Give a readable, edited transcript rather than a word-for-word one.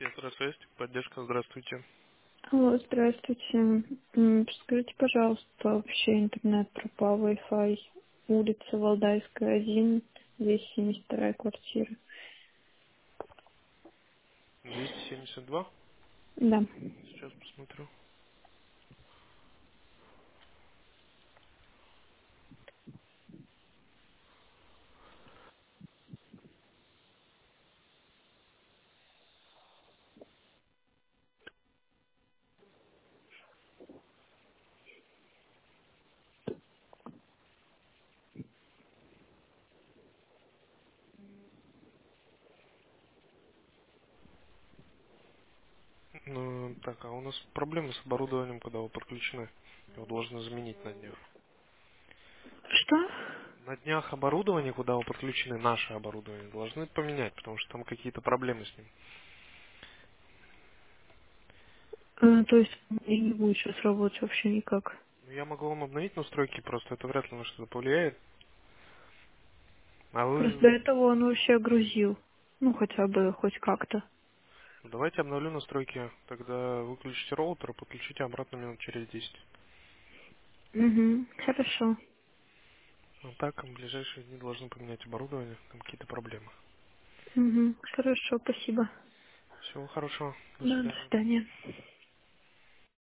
Здравствуйте, поддержка, здравствуйте. Алло, здравствуйте. Скажите, пожалуйста, вообще интернет пропал, Wi-Fi, улица Валдайская, 1, 272 квартира. 272. Да. Сейчас посмотрю. Ну, так, а у нас проблемы с оборудованием, когда вы подключены. Его должны заменить на днях. Что? На днях оборудование, куда вы подключены, наше оборудование, должны поменять, потому что там какие-то проблемы с ним. То есть и не будет сейчас работать вообще никак. Ну, я могу вам обновить настройки, просто это вряд ли на что-то повлияет. А Просто вы... до этого он вообще грузил. Ну, хотя бы, хоть как-то. Ну, давайте обновлю настройки. Тогда выключите роутер, а подключите обратно минут через 10. Угу, хорошо. Ну так, в ближайшие дни должны поменять оборудование, там какие-то проблемы. Угу, хорошо, спасибо. Всего хорошего, до Да, до свидания. свидания.